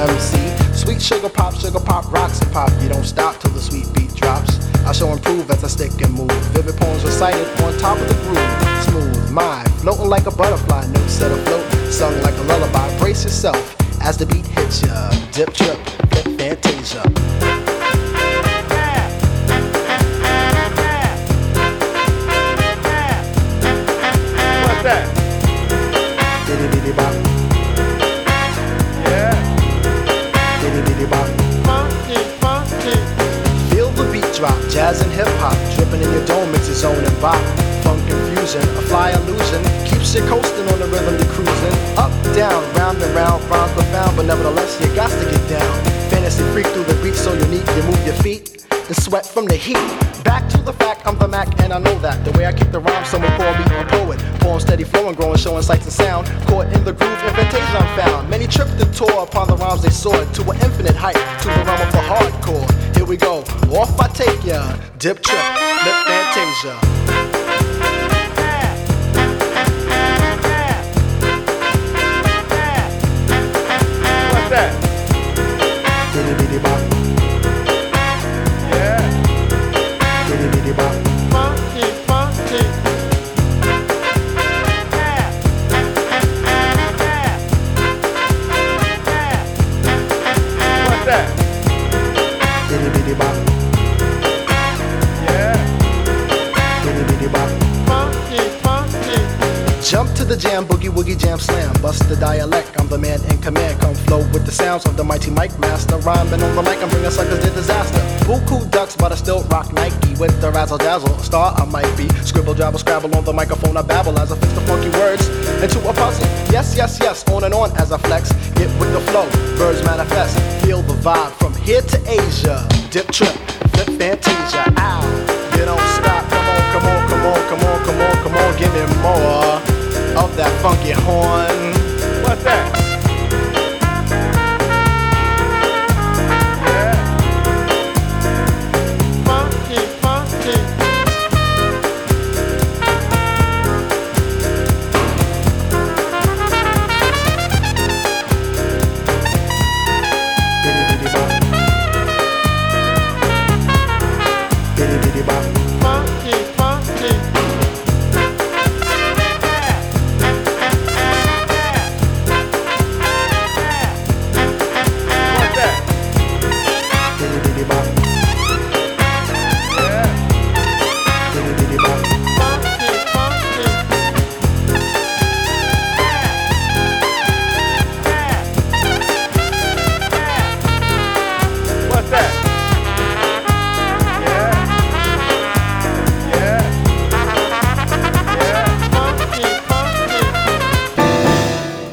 MC. Sweet sugar pop, rocks and pop. You don't stop till the sweet beat drops. I shall improve as I stick and move. Vivid poems recited on top of the groove. Smooth mind, floating like a butterfly. Notes set afloat, sung like a lullaby. Brace yourself as the beat hits ya. Dip, trip, flip, fantasia. What's that? Diddy diddy bop. Yeah. Diddy diddy bop. Funky, funky. Feel the beat drop, jazz and hip hop, dripping in your dome, it's its own and bop. Funk confusion, a fly illusion, keeps you coasting on the rhythm you're cruising. Up, down, round and round, rhymes profound, but nevertheless you got to get down. Fantasy freak through the beat so unique, you move your feet and sweat from the heat. Back to the fact, I'm the Mac and I know that. The way I kick the rhyme, someone call me a poet. Poem steady flowing, growing, showing sights and sound. Caught in the groove, invitation I'm found. Many tripped and tore upon the rhymes they soared to an infinite height, to the realm of the hardcore. Here we go, off I take ya. Dip, trip, lip, fantasia. What's that? Diddy diddy bop. Yeah. Diddy diddy bop. Funky, funky. What's that? Diddy diddy bop. Yeah. Diddy diddy bop. Funky, funky. Jump to the jam, boogie woogie jam slam. Bust the dialect, I'm the man in command. Come flow with the sounds of the mighty mic master. Rhyming on the mic, I'm bringing suckers to disaster. Buku ducks, but I still rock Nike with the razzle dazzle. A star I might be. Scribble, jabble, scrabble on the microphone. I babble as I fix the funky words into a puzzle. Yes, yes, yes, on and on as I flex. Get with the flow, birds manifest. Feel the vibe from here to Asia. Dip, trip, flip, fantasia. Ow, you don't stop. Come on, come on, come on, come on, come on, come on. Give me more of that funky horn. What's that?